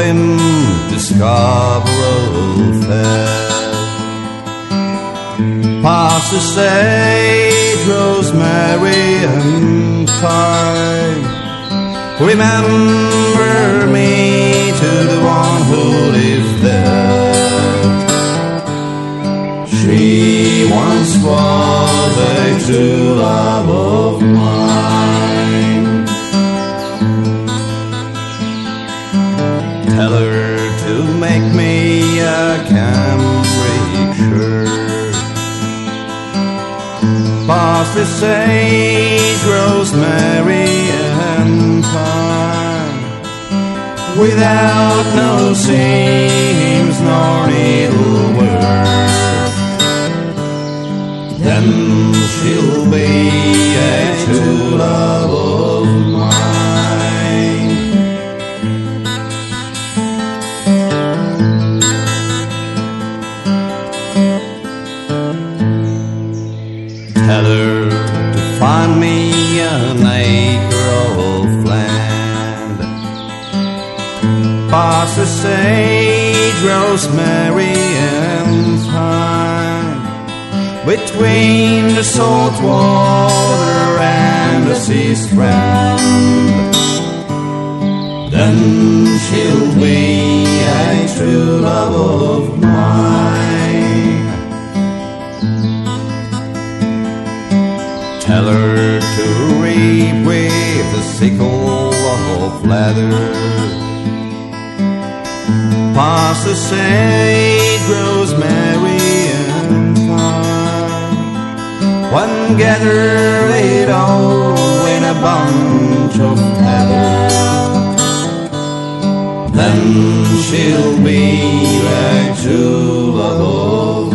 him to Scarborough Fair. Past the sage, rosemary and thyme, remember me to the one who lives there. She once was a true love of mine. Tell her to make me a cambric shirt. Past the sage, rosemary and thyme, without no seams nor needlework. Then she'll be a true love of mine. Tell her to find me an acre of land, past the sage, rosemary and thyme, between the salt water and the sea strand. Then she'll be a true love of mine. Tell her to reap with the sickle of leather, past the sage, rosemary and thyme, one gather it all in a bunch of heather. Then she'll be a true love of